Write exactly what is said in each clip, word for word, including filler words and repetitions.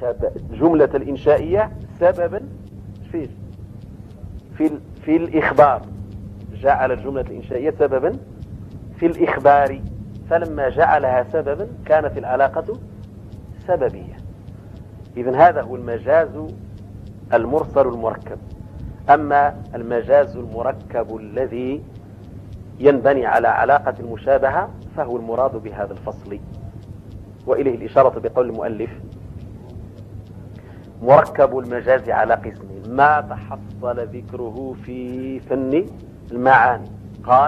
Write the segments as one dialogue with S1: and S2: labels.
S1: ركب جملة الإنشائية سببا في في في الإخبار، جعل الجملة الإنشائية سببا في الإخبار، فلما جعلها سببا كانت العلاقة سببية. إذن هذا هو المجاز المرسل المركب. أما المجاز المركب الذي ينبني على علاقة المشابهة فهو المراد بهذا الفصل، وإليه الإشارة بقول المؤلف: مركب المجاز على قسمين ما تحصل ذكره في فن المعاني. قال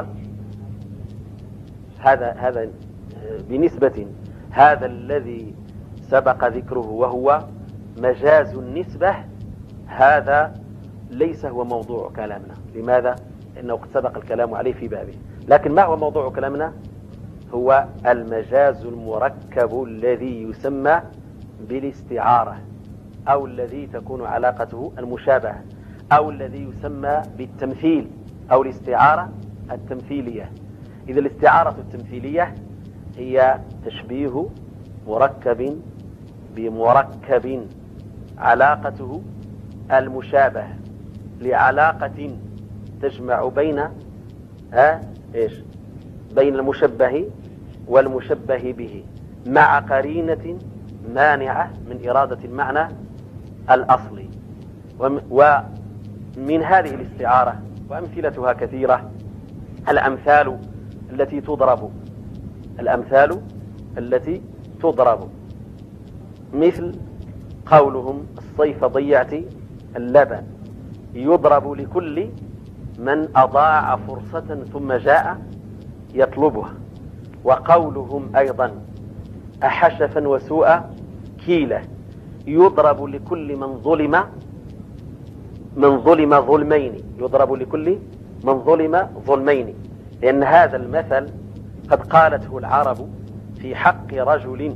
S1: هذا هذا بنسبة هذا الذي سبق ذكره وهو مجاز النسبة، هذا ليس هو موضوع كلامنا. لماذا؟ لأنه قد سبق الكلام عليه في بابه. لكن ما هو موضوع كلامنا؟ هو المجاز المركب الذي يسمى بالاستعارة، أو الذي تكون علاقته المشابهة، أو الذي يسمى بالتمثيل، أو الاستعارة التمثيلية. إذا الاستعارة التمثيلية هي تشبيه مركب بمركب علاقته المشابهة لعلاقة تجمع بين ها إيش بين المشبه والمشبه به مع قرينة مانعة من إرادة المعنى الأصلي. ومن هذه الاستعارة وأمثلتها كثيرة الأمثال التي تضرب الأمثال التي تضرب مثل قولهم: الصيف ضيعت اللبن، يضرب لكل من أضاع فرصة ثم جاء يطلبها. وقولهم أيضا: أحشفا وسوء كيلة، يضرب لكل من ظلم من ظلم ظلمين، يضرب لكل من ظلم ظلمين. لأن هذا المثل قد قالته العرب في حق رجل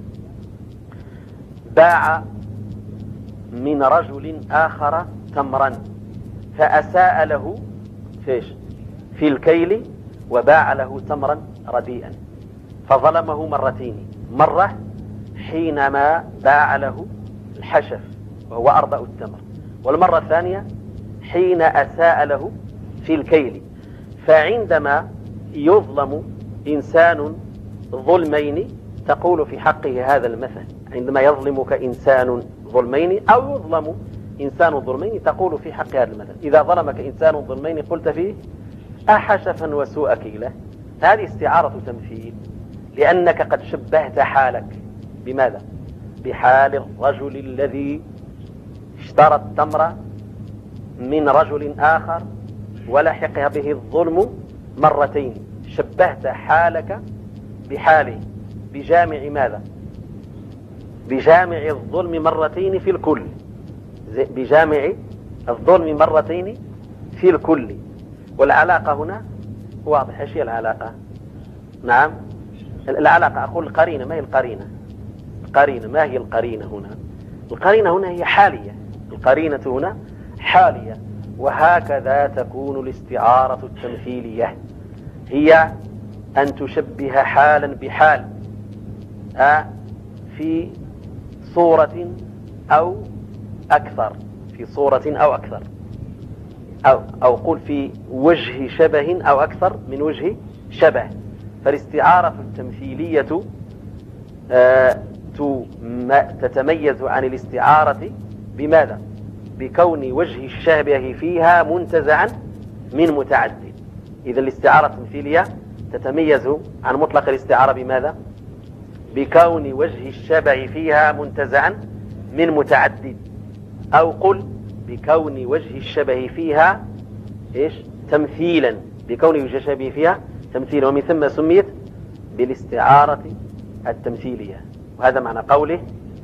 S1: باع من رجل آخر تمرا فأساء له فيش في الكيل وباع له تمرا رديئا، فظلمه مرتين: مرة حينما باع له الحشف وهو أردأ التمر، والمرة الثانية حين أساء له في الكيل. فعندما يظلم إنسان ظلمين تقول في حقه هذا المثل، عندما يظلمك إنسان ظلمين أو يظلم إنسان ظلمين تقول في حق هذا المثل. إذا ظلمك إنسان ظلمين قلت فيه: أحشفا وسوء كيلة. هذه استعارة تمثيل، لأنك قد شبهت حالك بماذا؟ بحال الرجل الذي اشترى التمر من رجل آخر ولحق به الظلم مرتين. شبهت حالك بحاله بجامع ماذا؟ بجامع الظلم مرتين في الكل، بجامع الظلم مرتين في الكل. والعلاقة هنا واضح. ايش هي العلاقة؟ نعم، العلاقة أقول القرينة. ما هي القرينة؟ القرينة ما هي القرينة هنا؟ القرينة هنا هي حالية، القرينة هنا حالية. وهكذا تكون الاستعارة التمثيلية، هي أن تشبه حالا بحال في صورة أو أكثر، في صورة أو أكثر، أو أو قل في وجه شبه أو أكثر من وجه شبه. فالاستعارة التمثيلية تتميز عن الاستعارة بماذا؟ بكون وجه الشبه فيها منتزعا من متعدد. إذا الاستعارة التمثيلية تتميز عن مطلق الاستعارة بماذا؟ بكون وجه الشبه فيها منتزعا من متعدد، أو قل بكون وجه الشبه فيها إيش؟ تمثيلا، بكون وجه الشبه فيها تمثيلا، ومن ثم سميت بالاستعارة التمثيلية. وهذا معنى قوله: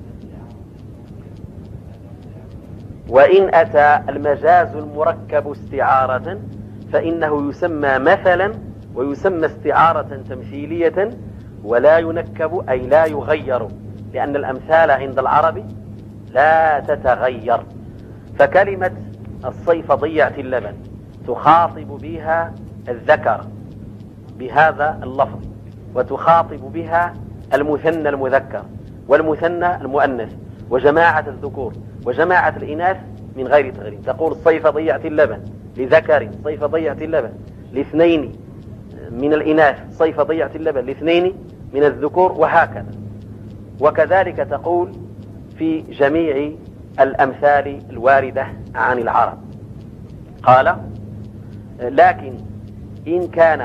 S1: وإن أتى المجاز المركب استعارة فإنه يسمى مثلا ويسمى استعارة تمثيلية ولا ينكب، أي لا يغير، لأن الأمثال عند العرب لا تتغير. فكلمة الصيف ضيعت اللبن تخاطب بها الذكر بهذا اللفظ، وتخاطب بها المثنى المذكر والمثنى المؤنث، وجماعة الذكور وجماعة الإناث من غير تغيير. تقول الصيف ضيعت اللبن لذكر، الصيف ضيعت اللبن لاثنين من الإناث، الصيف ضيعت اللبن لاثنين من الذكور، وهكذا. وكذلك تقول في جميع الأمثال الواردة عن العرب. قال: لكن إن كان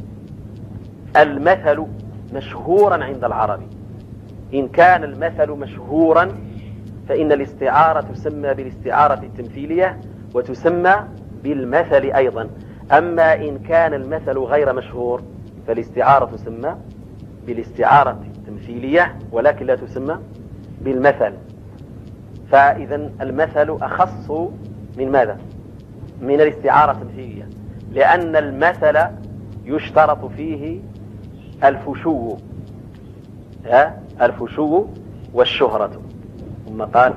S1: المثل مشهورا عند العرب، إن كان المثل مشهورا فإن الاستعارة تسمى بالاستعارة التمثيلية وتسمى بالمثل أيضا. أما إن كان المثل غير مشهور فالاستعارة تسمى بالاستعارة التمثيلية ولكن لا تسمى بالمثل. فإذا المثل أخص من ماذا؟ من الاستعارة التمثيلية، لأن المثل يشترط فيه الفشو ها الفشو والشهرة. ثم قال: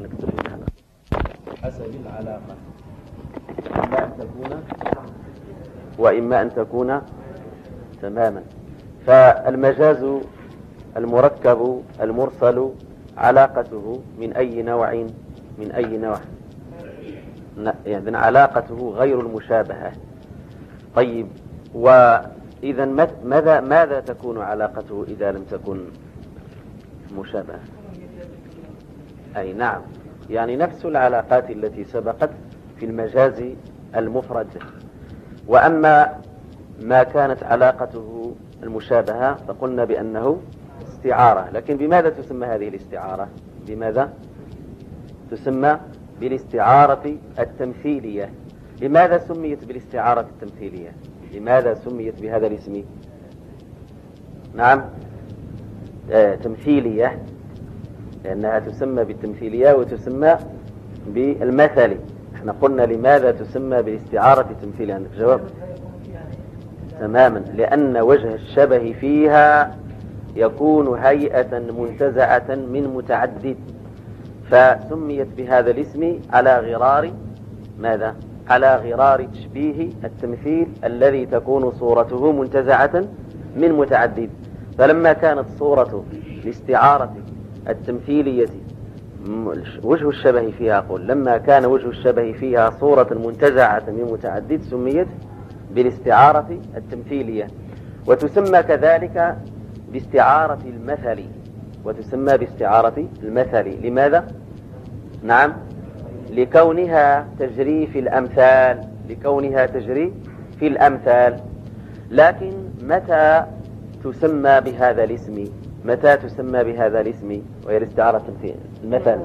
S1: حسب العلاقة إما أن تكون وإما أن تكون تماما. فالمجاز المركب المرسل علاقته من أي نوع من أي نوع يعني علاقته غير المشابهة. طيب، وإذا ماذا ماذا تكون علاقته إذا لم تكن مشابهة؟ أي نعم، يعني نفس العلاقات التي سبقت في المجاز المفرد. وأما ما كانت علاقته المشابهة فقلنا بأنه استعارة. لكن بماذا تسمى هذه الاستعارة؟ بماذا تسمى؟ بالاستعارة التمثيلية. لماذا سميت بالاستعارة التمثيلية؟ لماذا سميت بهذا الاسم؟ نعم، آه تمثيلية، لأنها تسمى بالتمثيلية وتسمى بالمثل. احنا قلنا لماذا تسمى بالاستعارة التمثيلية؟ عندك جواب؟ تماما، لأن وجه الشبه فيها يكون هيئة منتزعة من متعدد، فسميت بهذا الاسم على غرار ماذا؟ على غرار تشبيه التمثيل الذي تكون صورته منتزعة من متعدد. فلما كانت صورة الاستعارة التمثيلية وجه الشبه فيها، أقول لما كان وجه الشبه فيها صورة منتزعة من متعدد سميت بالاستعارة التمثيلية. وتسمى كذلك باستعارة المثل، وتسمى باستعارة المثل. لماذا؟ نعم، لكونها تجري في الأمثال، لكونها تجري في الأمثال. لكن متى تسمى بهذا الاسم؟ متى تسمى بهذا الاسم وهي الاستعارة المثل؟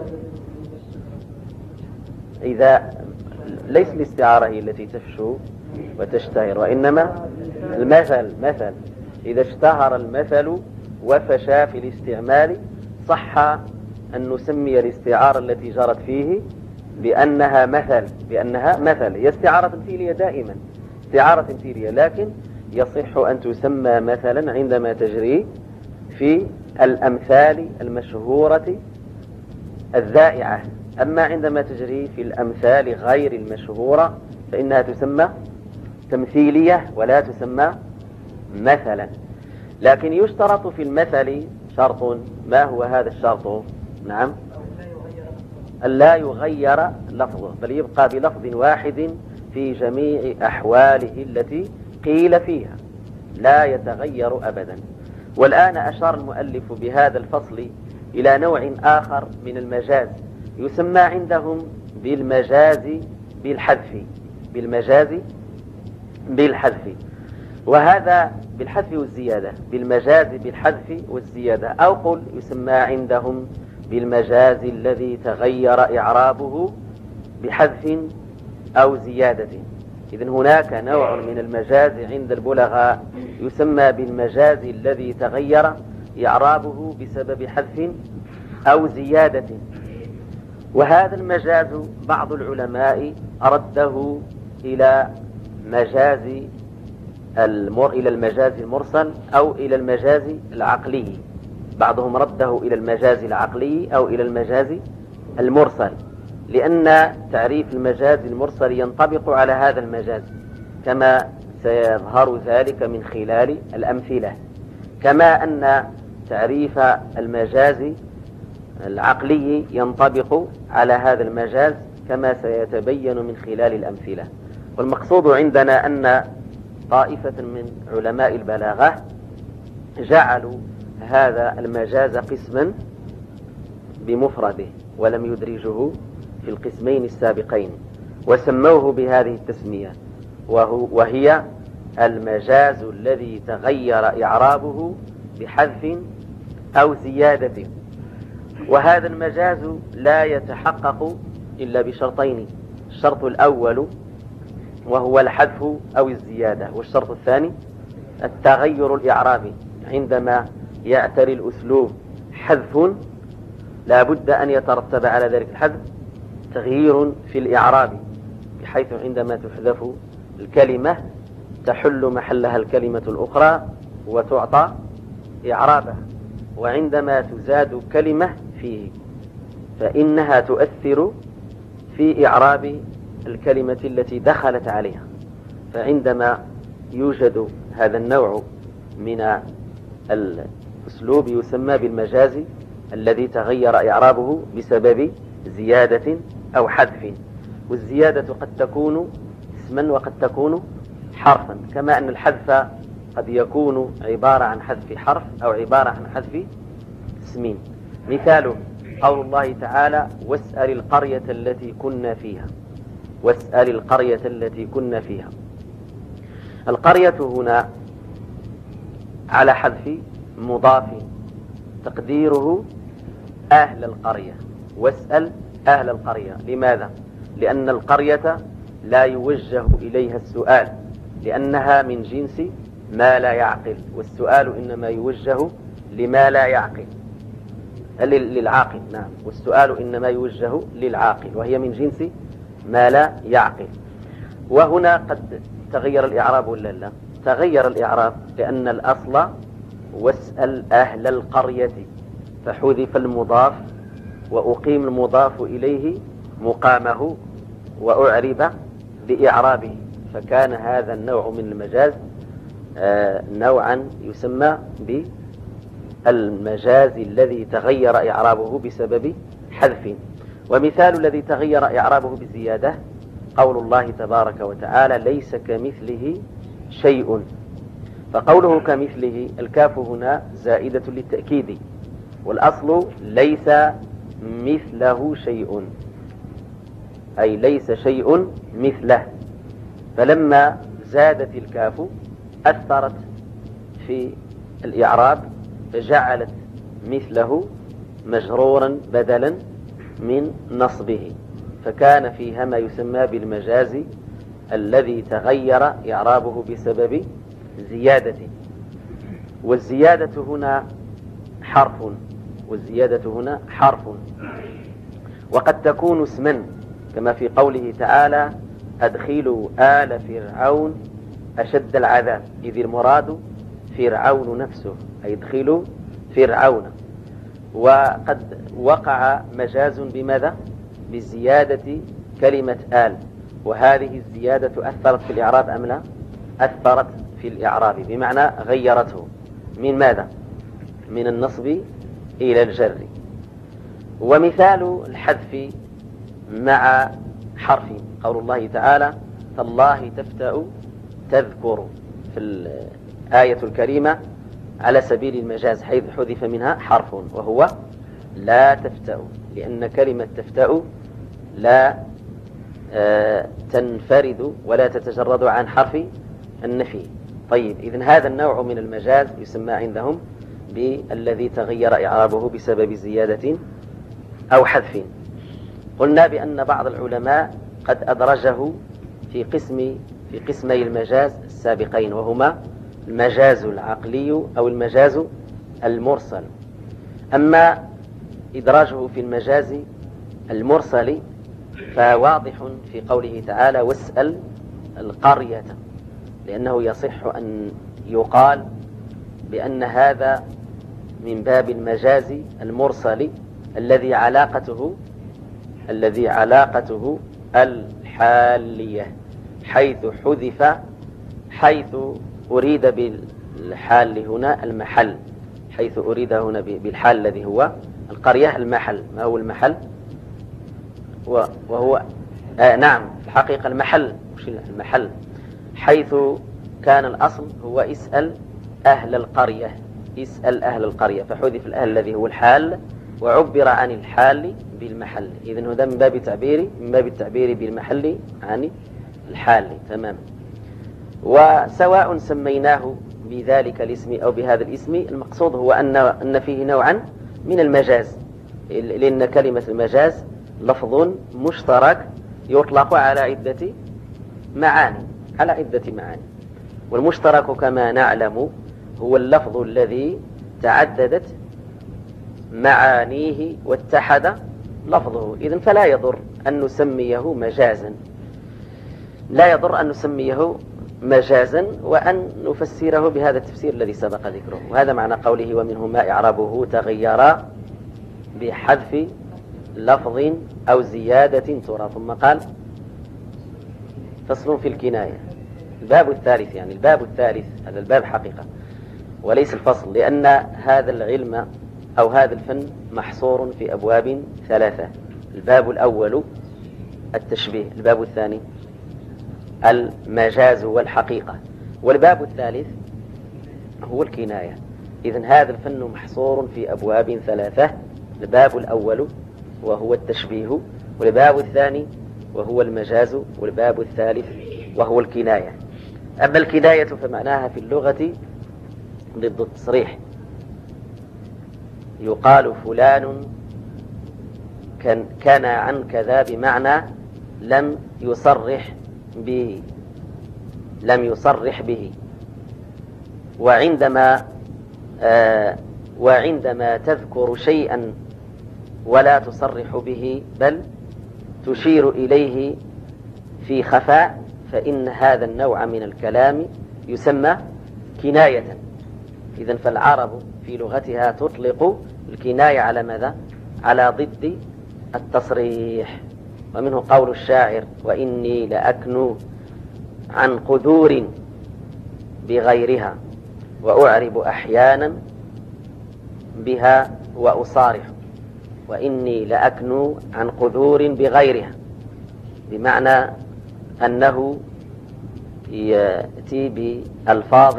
S1: إذا ليس الاستعارة هي التي تفشو وتشتهر، وإنما المثل مثل. إذا اشتهر المثل وفشى في الاستعمال صح أن نسمي الاستعارة التي جرت فيه بأنها مثل، بأنها مثل. هي استعارة تمثيلية دائما، استعارة تمثيلية، لكن يصح أن تسمى مثلا عندما تجري في الأمثال المشهورة الذائعة. أما عندما تجري في الأمثال غير المشهورة فإنها تسمى تمثيلية ولا تسمى مثلا. لكن يشترط في المثل شرط. ما هو هذا الشرط؟ نعم، ألا يغير لفظه، بل يبقى بلفظ واحد في جميع أحواله التي قيل فيها، لا يتغير أبدا. والآن أشار المؤلف بهذا الفصل إلى نوع آخر من المجاز يسمى عندهم بالمجاز بالحذف، بالمجاز بالحذف. وهذا بالحذف والزيادة، بالمجاز بالحذف والزيادة. أو قل يسمى عندهم بالمجاز الذي تغير إعرابه بحذف أو زيادة. إذن هناك نوع من المجاز عند البلغاء يسمى بالمجاز الذي تغير إعرابه بسبب حذف أو زيادة. وهذا المجاز بعض العلماء رده إلى مجاز المر إلى المجاز المرسل أو إلى المجاز العقلي. بعضهم رده إلى المجاز العقلي أو إلى المجاز المرسل، لأن تعريف المجاز المرسل ينطبق على هذا المجاز كما سيظهر ذلك من خلال الأمثلة. كما أن تعريف المجاز العقلي ينطبق على هذا المجاز كما سيتبين من خلال الأمثلة. والمقصود عندنا أن طائفة من علماء البلاغة جعلوا هذا المجاز قسما بمفرده ولم يدرجه في القسمين السابقين، وسموه بهذه التسمية، وهو وهي المجاز الذي تغير إعرابه بحذف أو زيادة. وهذا المجاز لا يتحقق إلا بشرطين: الشرط الأول وهو الحذف أو الزيادة، والشرط الثاني التغير الإعرابي. عندما يعتري الأسلوب حذف لا بد أن يترتب على ذلك الحذف تغيير في الإعراب، بحيث عندما تحذف الكلمة تحل محلها الكلمة الأخرى وتعطى إعرابها، وعندما تزاد كلمة فيه فإنها تؤثر في إعراب الكلمة التي دخلت عليها. فعندما يوجد هذا النوع من الأسلوب يسمى بالمجاز الذي تغير إعرابه بسبب زيادة أو حذف. والزيادة قد تكون اسما وقد تكون حرفا، كما أن الحذف قد يكون عبارة عن حذف حرف أو عبارة عن حذف اسم. مثاله قول الله تعالى: واسأل القرية التي كنا فيها. واسأل القرية التي كنا فيها. القرية هنا على حذف مضاف تقديره أهل القرية. واسأل أهل القرية. لماذا؟ لأن القرية لا يوجه إليها السؤال، لأنها من جنس ما لا يعقل، والسؤال إنما يوجه لما لا يعقل، للعاقل. نعم، والسؤال إنما يوجه للعاقل، وهي من جنس ما لا يعقل. وهنا قد تغير الإعراب ولا لا؟ تغير الإعراب، لأن الأصل واسأل أهل القرية، فحذف المضاف وأقيم المضاف إليه مقامه وأعرب بإعرابه، فكان هذا النوع من المجاز آه نوعا يسمى بالمجاز الذي تغير إعرابه بسبب حذف. ومثال الذي تغير إعرابه بزيادة قول الله تبارك وتعالى: ليس كمثله شيء. فقوله كمثله الكاف هنا زائدة للتأكيد، والأصل ليس مثله شيء، أي ليس شيء مثله. فلما زادت الكاف أثرت في الإعراب فجعلت مثله مجرورا بدلا من نصبه، فكان فيها ما يسمى بالمجاز الذي تغير إعرابه بسبب زيادة. والزيادة هنا حرف والزيادة هنا حرف وقد تكون اسما، كما في قوله تعالى: أدخلوا آل فرعون أشد العذاب، إذ المراد فرعون نفسه، أي ادخلوا فرعون. وقد وقع مجاز بماذا؟ بزيادة كلمة آل، وهذه الزيادة أثرت في الإعراب أم لا؟ أثرت في الإعراب، بمعنى غيرته من ماذا؟ من النصب إلى الجر. ومثال الحذف مع حرف قول الله تعالى: تالله تفتأ تذكر، في الآية الكريمة على سبيل المجاز، حيث حذف منها حرف وهو لا تفتأ، لأن كلمة تفتأ لا آه تنفرد ولا تتجرد عن حرف النفي. طيب، إذن هذا النوع من المجاز يسمى عندهم بالذي تغير إعرابه بسبب زيادة أو حذف. قلنا بأن بعض العلماء قد أدرجه في قسم في قسمي المجاز السابقين، وهما المجاز العقلي أو المجاز المرسل. أما إدراجه في المجاز المرسل فواضح في قوله تعالى: واسأل القرية، لأنه يصح أن يقال بأن هذا من باب المجاز المرسل الذي علاقته الذي علاقته الحالية، حيث حذف حيث أريد بالحال هنا المحل، حيث أريد هنا بالحال الذي هو القرية المحل. ما هو المحل؟ وهو آه نعم الحقيقة المحل، مش المحل، حيث كان الأصل هو اسأل أهل القرية، اسأل أهل القرية، فحذف الأهل الذي هو الحال وعبر عن الحال بالمحل. إذن هذا من باب التعبير من باب التعبير بالمحل عن الحال تماما. وسواء سميناه بذلك الاسم أو بهذا الاسم، المقصود هو أن أن فيه نوعا من المجاز، لأن كلمة المجاز لفظ مشترك يطلق على عدة معاني على عدة معاني والمشترك كما نعلم هو اللفظ الذي تعددت معانيه واتحد لفظه. إذن فلا يضر أن نسميه مجازا، لا يضر أن نسميه مجازا وأن نفسره بهذا التفسير الذي سبق ذكره. وهذا معنى قوله ومنه ما إعرابه تغير بحذف لفظ أو زيادة ترى. ثم قال فصل في الكناية. الباب الثالث، يعني الباب الثالث، هذا الباب حقيقة وليس الفصل، لأن هذا العلم أو هذا الفن محصور في أبواب ثلاثة. الباب الأول التشبيه، الباب الثاني المجاز والحقيقة، والباب الثالث هو الكناية. إذن هذا الفن محصور في أبواب ثلاثة، الباب الأول وهو التشبيه، والباب الثاني وهو المجاز، والباب الثالث وهو الكناية. أما الكناية فمعناها في اللغة ضد التصريح. يقال فلان كان, كان عن كذا بمعنى لم يصرح به لم يصرح به. وعندما آه وعندما تذكر شيئا ولا تصرح به بل تشير إليه في خفاء، فإن هذا النوع من الكلام يسمى كناية. إذن فالعرب في لغتها تطلق الكناية على ماذا؟ على ضد التصريح. ومنه قول الشاعر وإني لأكنو عن قدور بغيرها وأعرب أحيانا بها وأصارح. وإني لأكنو عن قدور بغيرها، بمعنى أنه يأتي بألفاظ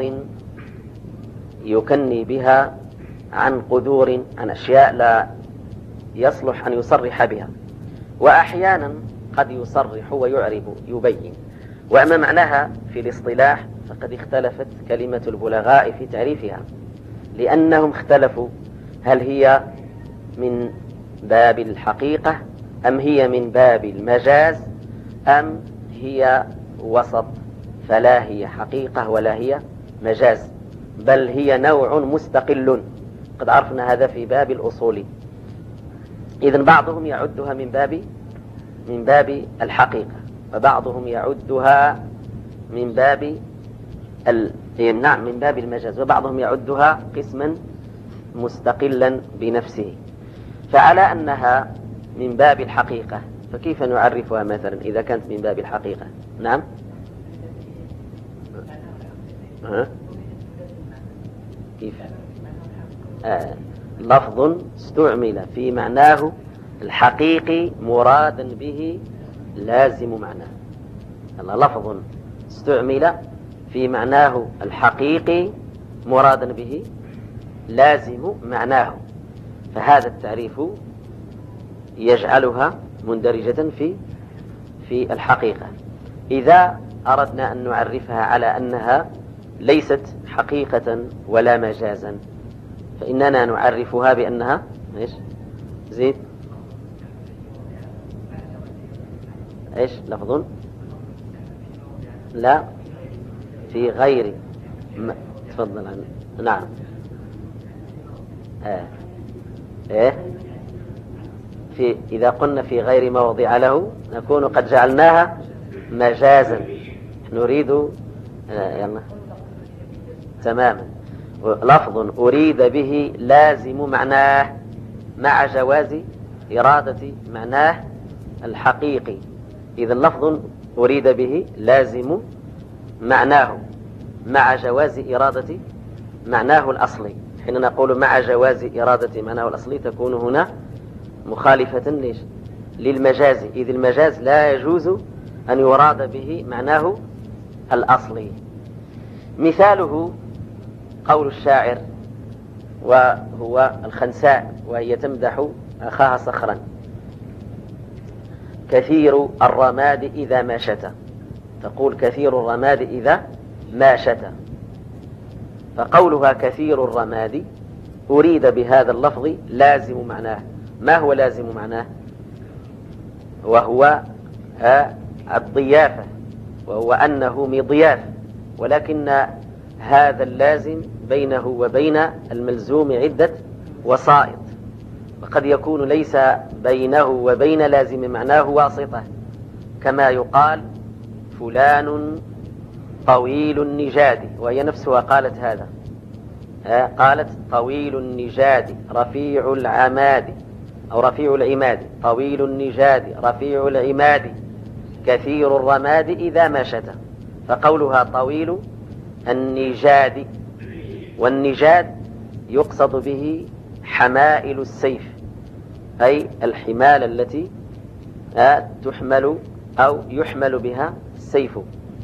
S1: يكني بها عن قدور، عن أشياء لا يصلح أن يصرح بها، وأحيانا قد يصرح ويعرب يبين. وأما معناها في الاصطلاح فقد اختلفت كلمة البلغاء في تعريفها، لأنهم اختلفوا هل هي من باب الحقيقة أم هي من باب المجاز أم هي وسط، فلا هي حقيقة ولا هي مجاز، بل هي نوع مستقل. قد عرفنا هذا في باب الأصول. إذن بعضهم يعدها من باب من باب الحقيقة، وبعضهم يعدها من باب ال... نعم من باب المجاز، وبعضهم يعدها قسما مستقلا بنفسه. فعلى أنها من باب الحقيقة فكيف نعرفها مثلا إذا كانت من باب الحقيقة؟ نعم ها؟ كيف؟ آه. لفظ استعمل في معناه الحقيقي مرادا به لازم معناه. لفظ استعمل في معناه الحقيقي مرادا به لازم معناه، فهذا التعريف يجعلها مندرجة في في الحقيقة. إذا أردنا أن نعرفها على أنها ليست حقيقة ولا مجازا فإننا نعرفها بأنها إيش؟ زيد إيش؟ لفظ لا في غير ما تفضل عنه. نعم آه. إيه؟ في إذا قلنا في غير موضع له نكون قد جعلناها مجازا. نريد آه يلا تماما لفظ أريد به لازم معناه مع جواز إرادة معناه الحقيقي. إذا لفظ أريد به لازم معناه مع جواز إرادة معناه الأصلي. حين نقول مع جواز إرادة معناه الأصلي تكون هنا مخالفة ليش؟ للمجاز، إذ المجاز لا يجوز أن يراد به معناه الأصلي. مثاله قول الشاعر وهو الخنساء وهي تمدح أخاها صخرا: كثير الرماد إذا ما شتى. تقول كثير الرماد إذا ما شتى، فقولها كثير الرماد أريد بهذا اللفظ لازم معناه. ما هو لازم معناه؟ وهو الضيافة، وهو أنه مضياف، ولكن هذا اللازم بينه وبين الملزوم عدة وسائط، وقد يكون ليس بينه وبين لازم معناه واسطة، كما يقال فلان طويل النجاد، وهي نفسها قالت هذا، قالت طويل النجاد رفيع العماد أو رفيع العماد، طويل النجاد رفيع العماد كثير الرماد إذا ما شتى. فقولها طويل النجاد، والنجاد يقصد به حمائل السيف، أي الحمال التي تحمل أو يحمل بها السيف.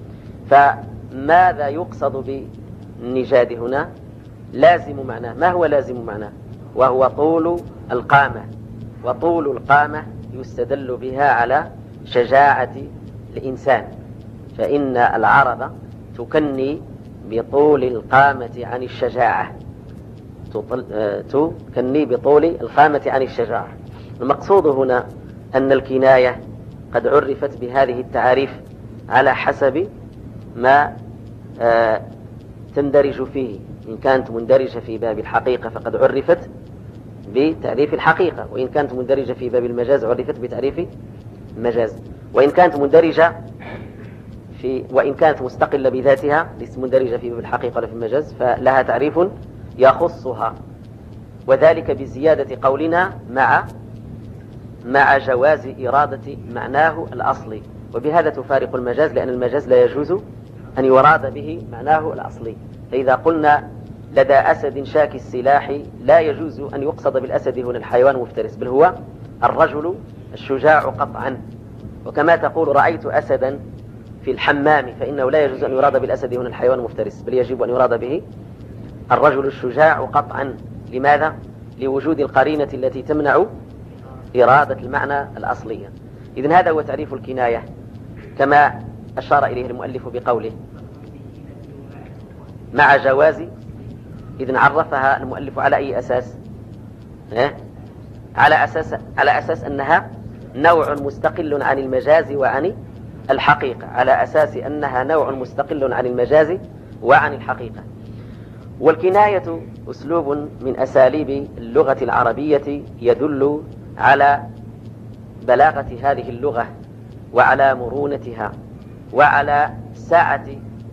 S1: فماذا يقصد بالنجاد هنا؟ لازم معناه. ما هو لازم معناه؟ وهو طول القامة، وطول القامة يستدل بها على شجاعة الإنسان، فإن العرب تكني بطول القامة عن الشجاعة، تكني بطول القامة عن الشجاعة. المقصود هنا أن الكناية قد عرفت بهذه التعاريف على حسب ما تندرج فيه. إن كانت مندرجة في باب الحقيقة فقد عرفت بتعريف الحقيقة، وإن كانت مندرجة في باب المجاز عرفت بتعريف المجاز، وإن كانت مندرجة في وإن كانت مستقلة بذاتها ليست مندرجة في باب الحقيقة ولا في المجاز فلها تعريف يخصها، وذلك بزيادة قولنا مع مع جواز إرادة معناه الأصلي، وبهذا تفارق المجاز، لأن المجاز لا يجوز أن يراد به معناه الأصلي. فإذا قلنا لدى أسد شاك السلاح لا يجوز أن يقصد بالأسد هنا الحيوان المفترس، بل هو الرجل الشجاع قطعا. وكما تقول رأيت أسدا في الحمام، فإنه لا يجوز أن يراد بالأسد هنا الحيوان المفترس، بل يجب أن يراد به الرجل الشجاع قطعا. لماذا؟ لوجود القرينة التي تمنع إرادة المعنى الأصلية. إذن هذا هو تعريف الكناية كما أشار إليه المؤلف بقوله مع جواز. إذن عرفها المؤلف على أي أساس؟ إيه؟ على أساس على أساس أنها نوع مستقل عن المجاز وعن الحقيقة، على أساس أنها نوع مستقل عن المجاز وعن الحقيقة. والكناية أسلوب من أساليب اللغة العربية يدل على بلاغة هذه اللغة وعلى مرونتها وعلى سعة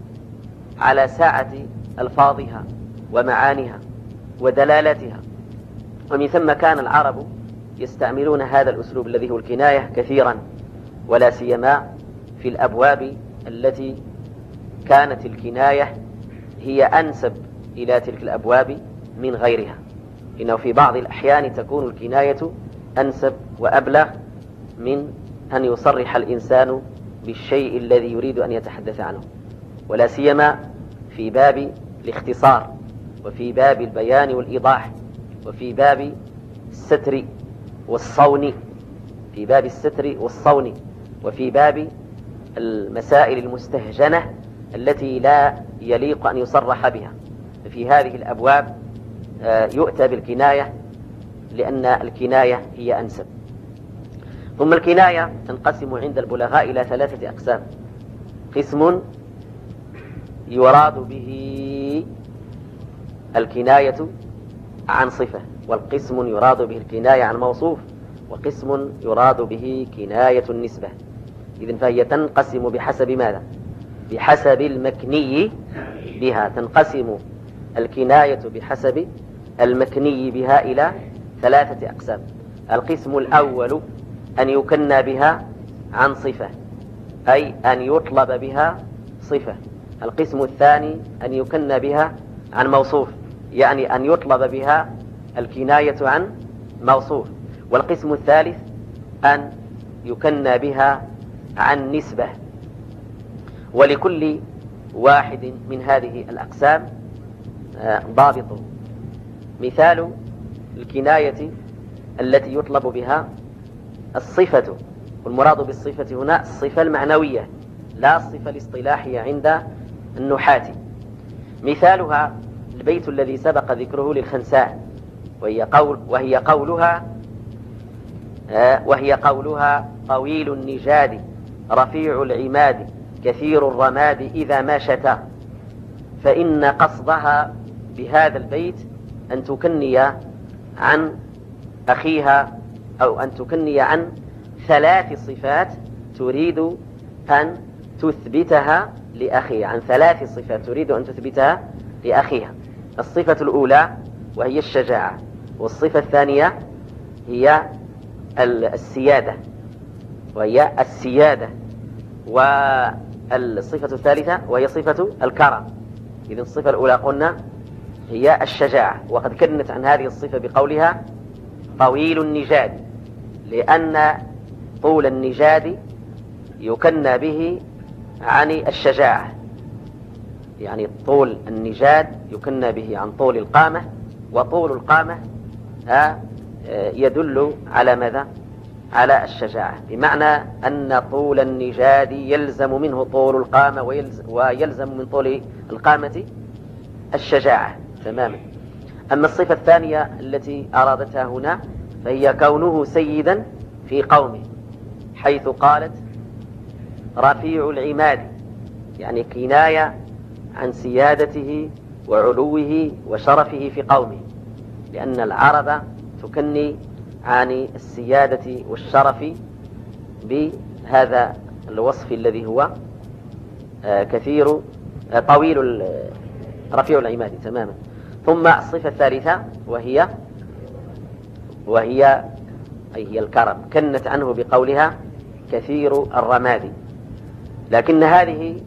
S1: على سعة ألفاظها ومعانيها ودلالتها. ومن ثم كان العرب يستعملون هذا الأسلوب الذي هو الكناية كثيرا، ولا سيما في الأبواب التي كانت الكناية هي أنسب إلى تلك الأبواب من غيرها، إنه في بعض الأحيان تكون الكناية أنسب وأبلغ من أن يصرح الإنسان بالشيء الذي يريد أن يتحدث عنه، ولا سيما في باب الاختصار، وفي باب البيان والإيضاح، وفي باب الستر والصون في باب الستر والصون وفي باب المسائل المستهجنة التي لا يليق أن يصرح بها. في هذه الأبواب يؤتى بالكناية لأن الكناية هي أنسب. ثم الكناية تنقسم عند البلغاء إلى ثلاثة أقسام: قسم يراد به الكناية عن صفة، والقسم يراد به الكناية عن موصوف، وقسم يراد به كناية النسبة. إذن فهي تنقسم بحسب ماذا؟ بحسب المكني بها. تنقسم الكناية بحسب المكني بها إلى ثلاثة أقسام. القسم الأول أن يكنى بها عن صفة، أي أن يطلب بها صفة. القسم الثاني أن يكنى بها عن موصوف، يعني أن يطلب بها الكناية عن موصوف. والقسم الثالث أن يكنى بها عن نسبة. ولكل واحد من هذه الأقسام ضابط. مثال الكناية التي يطلب بها الصفة، والمراد بالصفة هنا الصفة المعنوية لا الصفة الاصطلاحية عند النحاة. مثالها البيت الذي سبق ذكره للخنساء، وهي, قول وهي قولها وهي قولها طويل النجاد رفيع العماد كثير الرماد إذا ما شتا. فإن قصدها بهذا البيت أن تكني عن أخيها، أو أن تكني عن ثلاث صفات تريد أن تثبتها لأخيها، عن ثلاث صفات تريد أن تثبتها لأخيها. الصفة الأولى وهي الشجاعة، والصفة الثانية هي السيادة وهي السيادة، والصفة الثالثة وهي صفة الكرم. إذن الصفة الأولى قلنا هي الشجاعة، وقد كنت عن هذه الصفة بقولها طويل النجاد، لأن طول النجاد يكنى به عن الشجاعة، يعني طول النجاد يكنى به عن طول القامة، وطول القامة يدل على ماذا؟ على الشجاعة، بمعنى أن طول النجاد يلزم منه طول القامة، ويلزم من طول القامة الشجاعة تماما. أما الصفة الثانية التي أرادتها هنا فهي كونه سيدا في قومه، حيث قالت رفيع العماد، يعني كناية عن سيادته وعلوه وشرفه في قومه، لأن العرب تكني عن السيادة والشرف بهذا الوصف الذي هو كثير طويل رفيع العماد تماما. ثم الصفة الثالثة وهي وهي أي هي الكرم، كنت عنه بقولها كثير الرماد. لكن هذه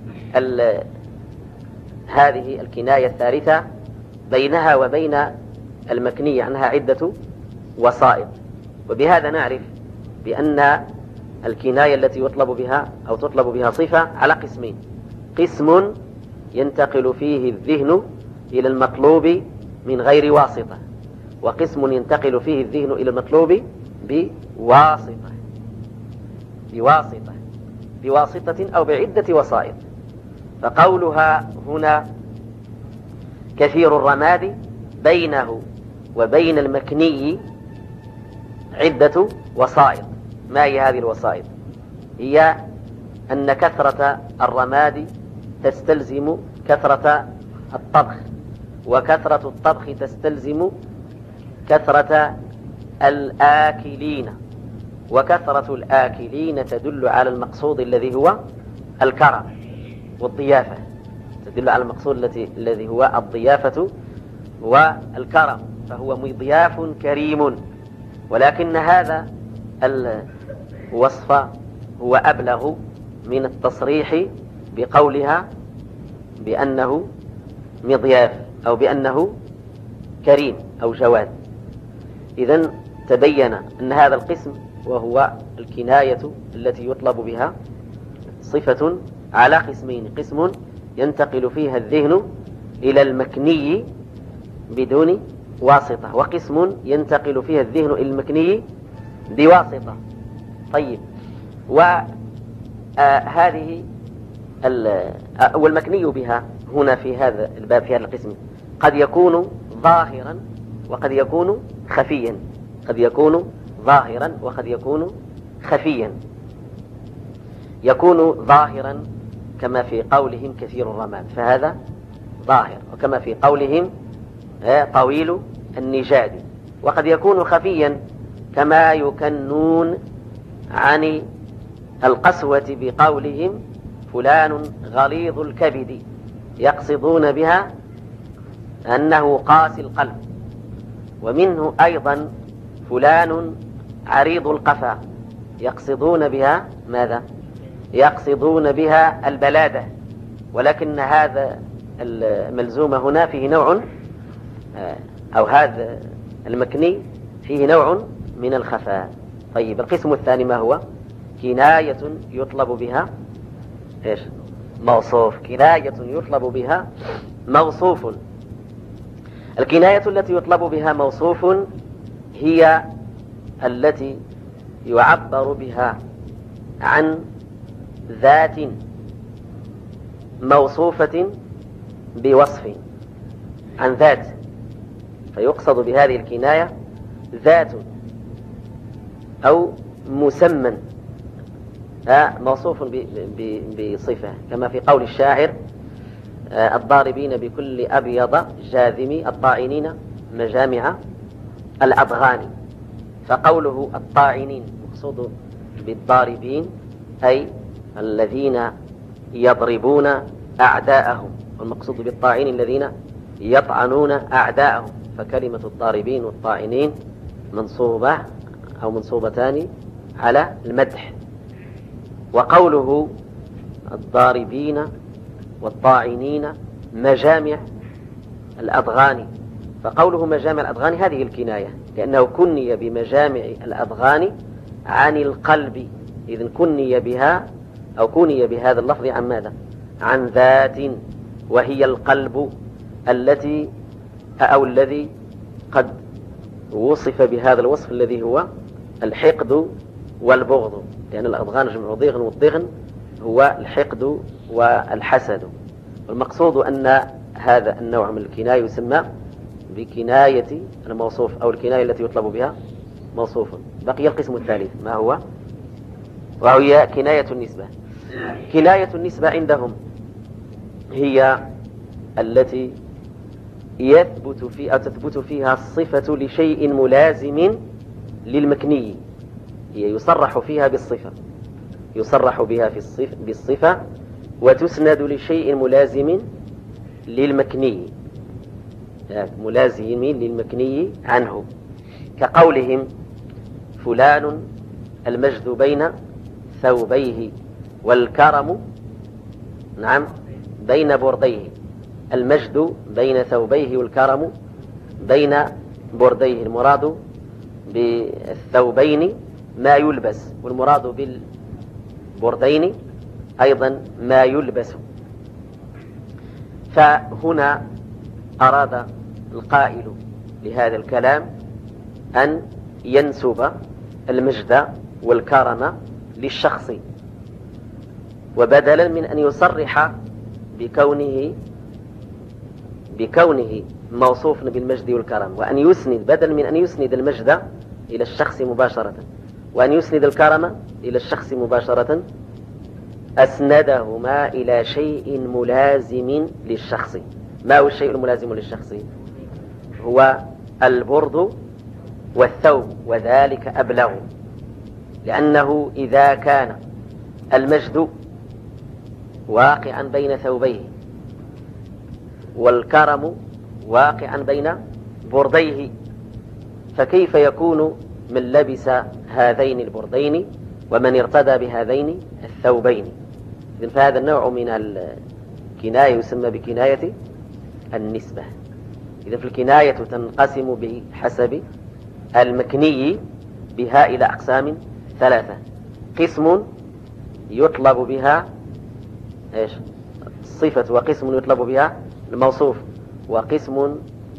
S1: هذه الكناية الثالثة بينها وبين المكني عنها عدة وسائط، وبهذا نعرف بأن الكناية التي يطلب بها أو تطلب بها صفة على قسمين: قسم ينتقل فيه الذهن إلى المطلوب من غير واسطة، وقسم ينتقل فيه الذهن إلى المطلوب بواسطة بواسطة بواسطة أو بعدة وسائط. فقولها هنا كثير الرماد بينه وبين المكني عدة وسائط. ما هي هذه الوسائط؟ هي أن كثرة الرماد تستلزم كثرة الطبخ، وكثرة الطبخ تستلزم كثرة الآكلين، وكثرة الآكلين تدل على المقصود الذي هو الكرم والضيافة، تدل على المقصود التي الذي هو الضيافة والكرم، فهو مضياف كريم. ولكن هذا الوصف هو أبلغ من التصريح بقولها بأنه مضياف أو بأنه كريم أو جواد. إذن تبين أن هذا القسم وهو الكناية التي يطلب بها صفة على قسمين: قسم ينتقل فيها الذهن إلى المكني بدون واسطة، وقسم ينتقل فيها الذهن إلى المكني بواسطة. طيب، وهذه والمكني بها هنا في هذا الباب في هذا القسم قد يكون ظاهرا وقد يكون خفيا، قد يكون ظاهرا وقد يكون خفيا. يكون ظاهرا كما في قولهم كثير الرماد، فهذا ظاهر، وكما في قولهم طويل النجاد. وقد يكون خفيا كما يكنون عن القسوة بقولهم فلان غليظ الكبد، يقصدون بها أنه قاسي القلب. ومنه أيضا فلان عريض القفا، يقصدون بها ماذا؟ يقصدون بها البلادة. ولكن هذا الملزوم هنا فيه نوع أو هذا المكني فيه نوع من الخفاء. طيب القسم الثاني ما هو؟ كناية يطلب بها إيش؟ موصوف. كناية يطلب بها موصوف. الكناية التي يطلب بها موصوف هي التي يعبر بها عن ذات موصوفة بوصف، عن ذات، فيقصد بهذه الكناية ذات أو مسمى موصوف بصفة، كما في قول الشاعر: الضاربين بكل أبيض جاذم الطاعنين مجامع الأضغان. فقوله الطاعنين مقصود بالضاربين أي الذين يضربون أعداءهم، والمقصود بالطاعنين الذين يطعنون أعداءهم. فكلمة الضاربين والطاعنين منصوبة أو منصوبتان على المدح. وقوله الضاربين والطاعنين مجامع الأضغان، فقوله مجامع الأضغان هذه الكناية، لأنه كني بمجامع الأضغان عن القلب، إذن كني بها أو كني بهذا اللفظ عن ماذا؟ عن ذات، وهي القلب التي أو الذي قد وصف بهذا الوصف الذي هو الحقد والبغض، لأن الأضغان جمع ضغن، والضغن هو الحقد والحسد. والمقصود أن هذا النوع من الكناية يسمى بكناية الموصوف أو الكناية التي يطلب بها موصوف. بقي القسم الثالث ما هو؟ وهي كناية النسبة. كناية النسبة عندهم هي التي يثبت في أو تثبت فيها الصفة لشيء ملازم للمكني، هي يصرح فيها بالصفة، يصرح بها في الصفة بالصفة وتسند لشيء ملازم للمكني، ملازم للمكني عنه، كقولهم: فلان المجد بين ثوبيه والكرم نعم بين برديه. المجد بين ثوبيه والكرم بين برديه. المراد بالثوبين ما يلبس، والمراد بالبردين أيضا ما يلبس. فهنا أراد القائل لهذا الكلام أن ينسب المجد والكرم للشخص، وبدلا من أن يصرح بكونه بكونه موصوف بالمجد والكرم، وأن يسند بدلا من أن يسند المجد إلى الشخص مباشرة وأن يسند الكرم إلى الشخص مباشرة، أسندهما إلى شيء ملازم للشخص. ما هو الشيء الملازم للشخص؟ هو البرد والثوب، وذلك أبلغ، لأنه إذا كان المجد واقعا بين ثوبيه والكرم واقعا بين برديه، فكيف يكون من لبس هذين البردين ومن ارتدى بهذين الثوبين؟ إذن فهذا النوع من الكناية يسمى بكناية النسبة. إذن فالكناية تنقسم بحسب المكني بها إلى أقسام ثلاثة: قسم يطلب بها إيش؟ الصفة، وقسم يطلب بها الموصوف، وقسم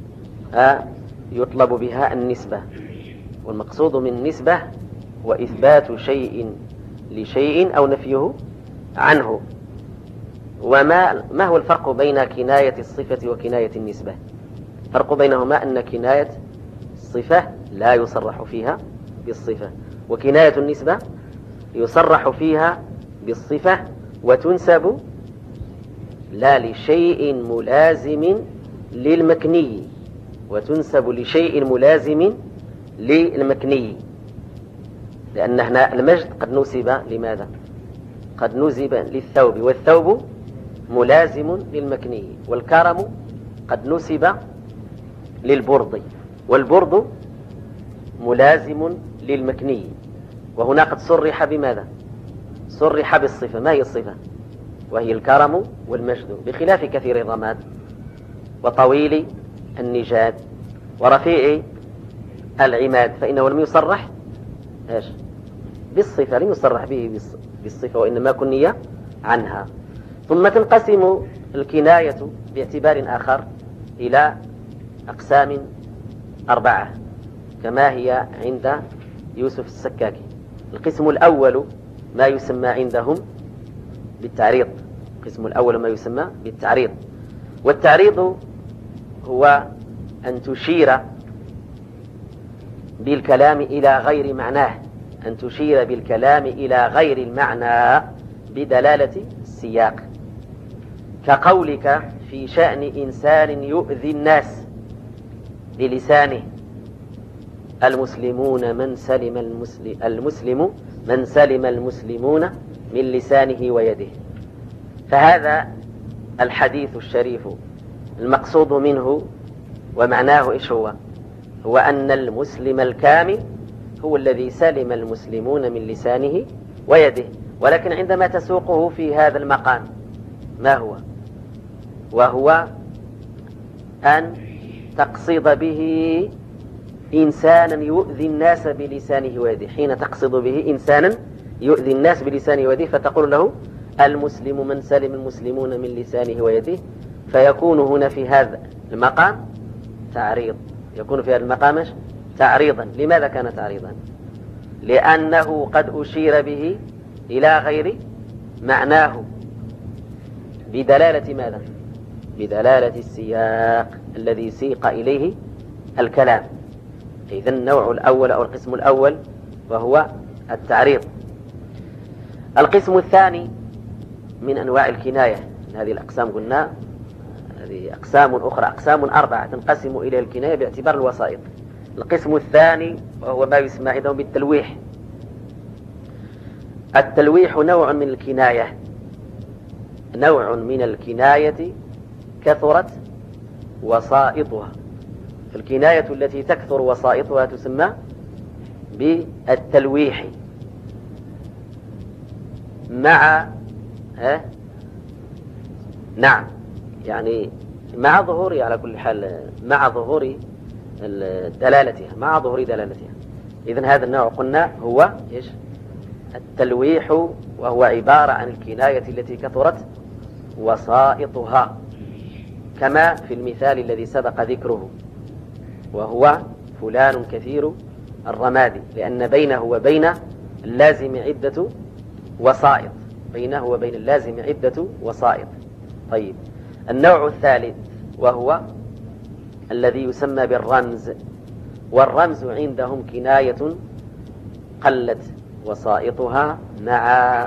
S1: يطلب بها النسبة. والمقصود من النسبة هو إثبات شيء لشيء أو نفيه عنه. وما ما هو الفرق بين كناية الصفة وكناية النسبة؟ الفرق بينهما أن كناية الصفة لا يصرح فيها بالصفة، وكناية النسبة يصرح فيها بالصفة وتنسب لا لشيء ملازم للمكني، وتنسب لشيء ملازم للمكني، لأن هنا المجد قد نسب لماذا؟ قد نسب للثوب، والثوب ملازم للمكني، والكرم قد نسب للبرد، والبرد ملازم للمكني. وهنا قد صرح بماذا؟ صرح بالصفة. ما هي الصفة؟ وهي الكرم والمجد، بخلاف كثير الرماد وطويل النجاد ورفيع العماد، فإنه لم يصرح إيش بالصفة، لم يصرح به بالصفة وإنما كني عنها. ثم تنقسم الكناية باعتبار آخر إلى أقسام أربعة كما هي عند يوسف السكاكي. القسم الأول ما يسمى عندهم بالتعريض، القسم الأول ما يسمى بالتعريض، والتعريض هو أن تشير بالكلام إلى غير معناه، أن تشير بالكلام إلى غير المعنى بدلالة السياق، كقولك في شأن إنسان يؤذي الناس بلسانه المسلمون من سلم المسلم, المسلم من سلم المسلمون من لسانه ويده. فهذا الحديث الشريف المقصود منه ومعناه إيش هو؟ هو أن المسلم الكامل هو الذي سلم المسلمون من لسانه ويده. ولكن عندما تسوقه في هذا المقام ما هو؟ وهو أن تقصد به إنسانا يؤذي الناس بلسانه ويده. حين تقصد به إنسانا يؤذي الناس بلسانه ويده فتقول له المسلم من سلم المسلمون من لسانه ويده، فيكون هنا في هذا المقام تعريض، يكون في هذا المقام تعريضا. لماذا كان تعريضا؟ لأنه قد أشير به إلى غير معناه بدلالة ماذا؟ بدلالة السياق الذي سيق إليه الكلام. إذن النوع الأول أو القسم الأول وهو التعريض. القسم الثاني من أنواع الكناية، هذه الأقسام قلنا هذه أقسام أخرى، أقسام أربعة تنقسم إلى الكناية باعتبار الوسائط. القسم الثاني وهو ما يسمى عندهم بالتلويح. التلويح نوع من الكناية، نوع من الكناية كثرت وسائطها. الكناية التي تكثر وسائطها تسمى بالتلويح مع ها؟ نعم يعني مع ظهور، على كل حال مع ظهور دلالتها، مع ظهور دلالتها. إذن هذا النوع قلنا هو إيش؟ التلويح، وهو عبارة عن الكناية التي كثرت وسائطها، كما في المثال الذي سبق ذكره وهو فلان كثير الرماد، لأن بينه وبين اللازم عدة وسائط، بينه وبين اللازم عدة وسائط. طيب، النوع الثالث وهو الذي يسمى بالرمز. والرمز عندهم كناية قلت وسائطها مع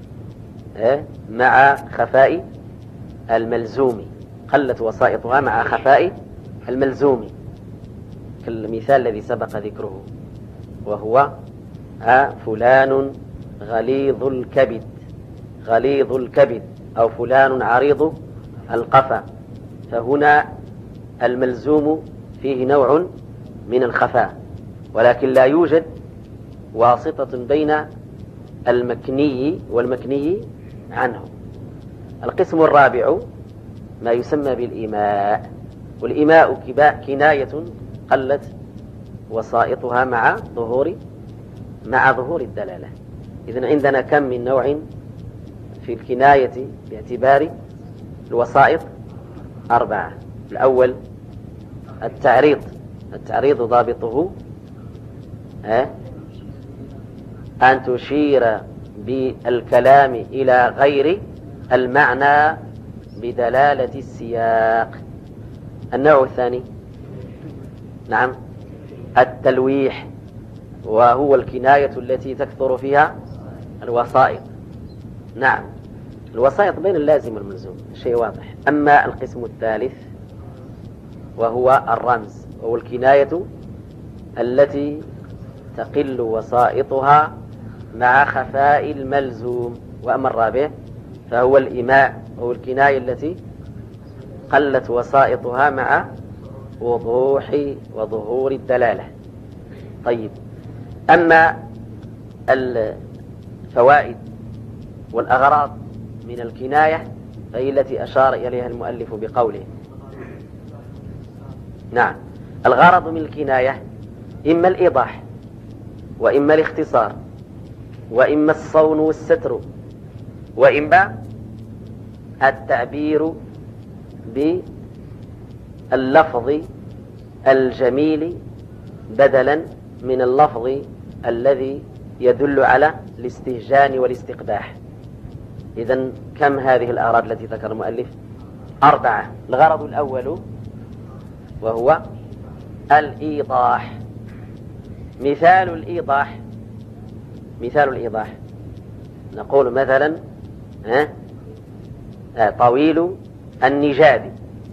S1: مع خفاء الملزوم، قلت وسائطها مع خفاء الملزوم، كالمثال الذي سبق ذكره وهو فلان غليظ الكبد، غليظ الكبد، أو فلان عريض القفا. فهنا الملزوم فيه نوع من الخفاء، ولكن لا يوجد واسطة بين المكني والمكني عنه. القسم الرابع ما يسمى بالإيماء. والإيماء كناية قلت وسائطها مع ظهور مع ظهور الدلالة. إذن عندنا كم من نوع في الكناية باعتبار الوسائط؟ أربعة. الأول التعريض. التعريض ضابطه أن تشير بالكلام إلى غير المعنى بدلالة السياق. النوع الثاني نعم التلويح، وهو الكناية التي تكثر فيها الوسائط. نعم، الوسائط بين اللازم والملزوم، شيء واضح. أما القسم الثالث وهو الرمز، وهو الكناية التي تقل وسائطها مع خفاء الملزوم. وأما الرابع فهو الإيماء، وهو الكناية التي قلت وسائطها مع وضوح وظهور الدلالة. طيب، أما الفوائد والأغراض من الكناية فهي التي أشار إليها المؤلف بقوله. نعم، الغرض من الكناية إما الإيضاح وإما الاختصار وإما الصون والستر وإما التعبير باللفظ الجميل بدلا من اللفظ الذي يدل على الاستهجان والاستقباح. إذن كم هذه الأعراض التي ذكر المؤلف؟ أربعة. الغرض الأول وهو الإيضاح. مثال الإيضاح مثال الإيضاح نقول مثلا ها طويل النجاد.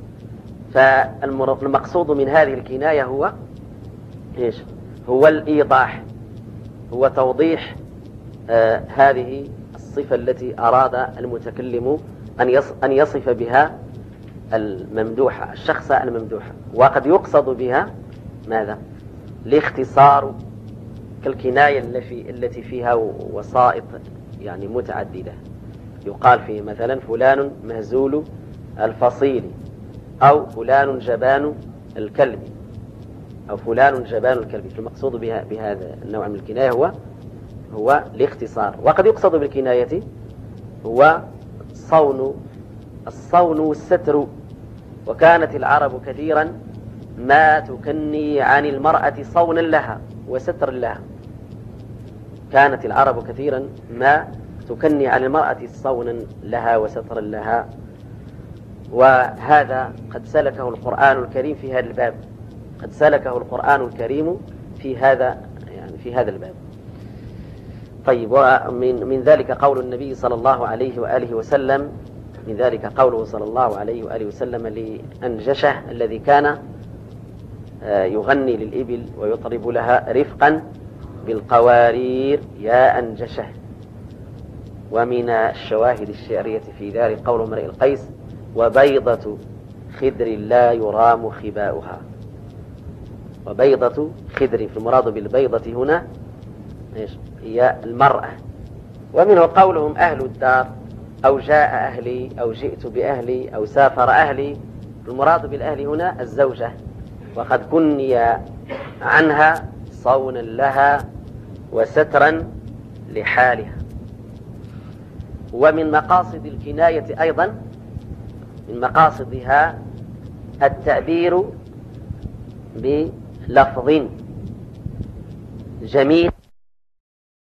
S1: فالمقصود من هذه الكناية هو إيش؟ هو الإيضاح، هو توضيح آه هذه الصفة التي أراد المتكلم أن يصف بها الممدوحة، الشخص الممدوح. وقد يقصد بها ماذا؟ الاختصار، كالكناية التي فيها وسائط يعني متعددة. يقال فيه مثلا فلان مهزول الفصيل، أو فلان جبان الكلب، أو فلان جبان الكلب. فالمقصود بها بهذا النوع من الكناية هو هو الاختصار. وقد يقصد بالكناية هو الصون الصون والستر. وكانت العرب كثيرا ما تكني عن المرأة صونا لها وستر لها. كانت العرب كثيرا ما تكني عن المرأة صونا لها وسترا لها. وهذا قد سلكه القرآن الكريم في هذا الباب، قد سلكه القرآن الكريم في هذا يعني في هذا الباب. طيب، ومن من ذلك قول النبي صلى الله عليه وآله وسلم من ذلك قوله صلى الله عليه وآله وسلم لأنجشة الذي كان يغني للإبل ويطرب لها رفقا بالقوارير يا أنجشة. ومن الشواهد الشعرية في ذلك قول امرئ القيس وبيضة خدر لا يرام خباؤها. وبيضة خدر، في المراد بالبيضة هنا هي المرأة. ومنه قولهم أهل الدار أو جاء أهلي أو جئت بأهلي أو سافر أهلي. المراد بالأهل هنا الزوجة، وقد كني عنها صونا لها وسترا لحالها. ومن مقاصد الكناية أيضا من مقاصدها التعبير بلفظ جميل